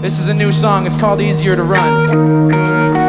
This is a new song, it's called Easier to Run.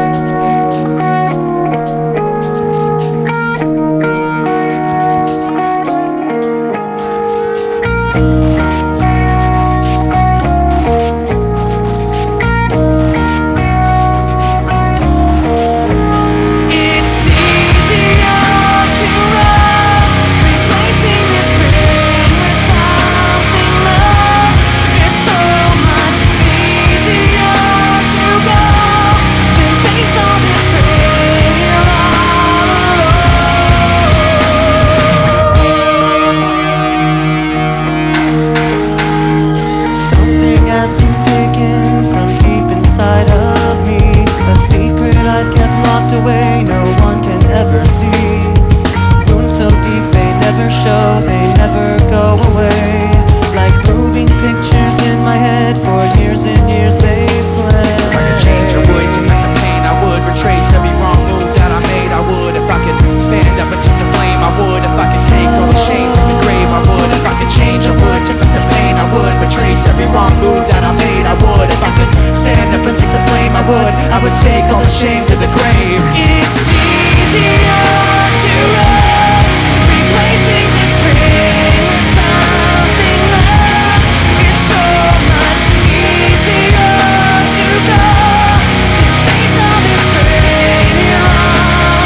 Away, no one can ever see. Wounds so deep they never show, they never go away. Like moving pictures in my head, for years and years they play. If I could change, I would. Take back the pain, I would. Retrace every wrong move that I made, I would. If I could stand up and take the blame, I would. If I could take all the shame from the grave, I would. If I could change, I would. Take back the pain, I would. Retrace every wrong move that I made, I would. If I could stand up and take the blame, I would. I would take all the shame to the grave. It's easier to run, replacing this pain with something love. It's so much easier to go than face all this pain you're all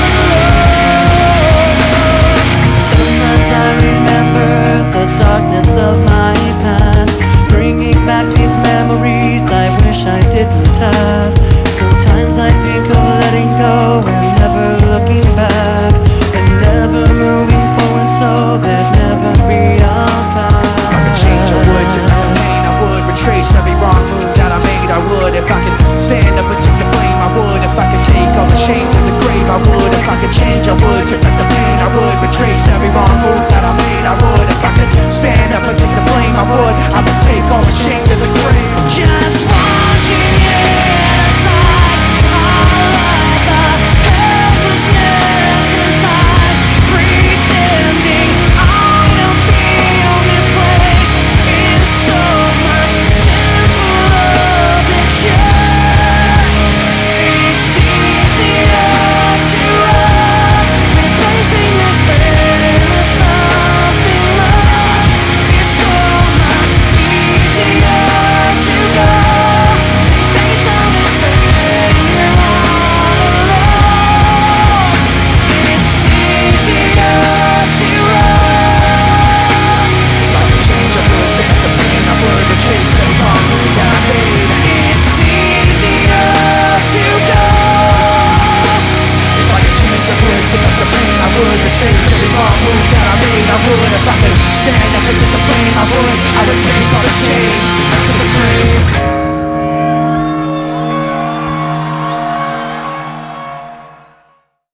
alone. Sometimes I remember the darkness of my past, bringing back these memories I wish I didn't have. Sometimes I think of letting go and never looking back, and never moving forward so there'd never be a path. If I could change, I would. Take back the pain, I would. Retrace every wrong move that I made, I would. If I could stand up and take the blame, I would. If I could take all the shame to the grave, I would. If I could change, I would. Take back the pain, I would. Retrace every wrong move that I made, I would. If I could stand up and take the blame, I would. I would take all the shame to the grave. Just washing it aside, all of the helplessness inside, pretending I don't feel misplaced is so much simpler than change. It's easier to run, replacing this pain with something love. It's so much easier to go than face all this pain you're all alone. It's easier to run. If I could change, I would. Take back the pain, I would. Retrace every wrong move that I made. It's easier to go. If I could change, I would. Take back the pain, I would. Retrace every wrong move that I made, I would. If I could stand up and take the blame, I would. I would take all the shame to the grave.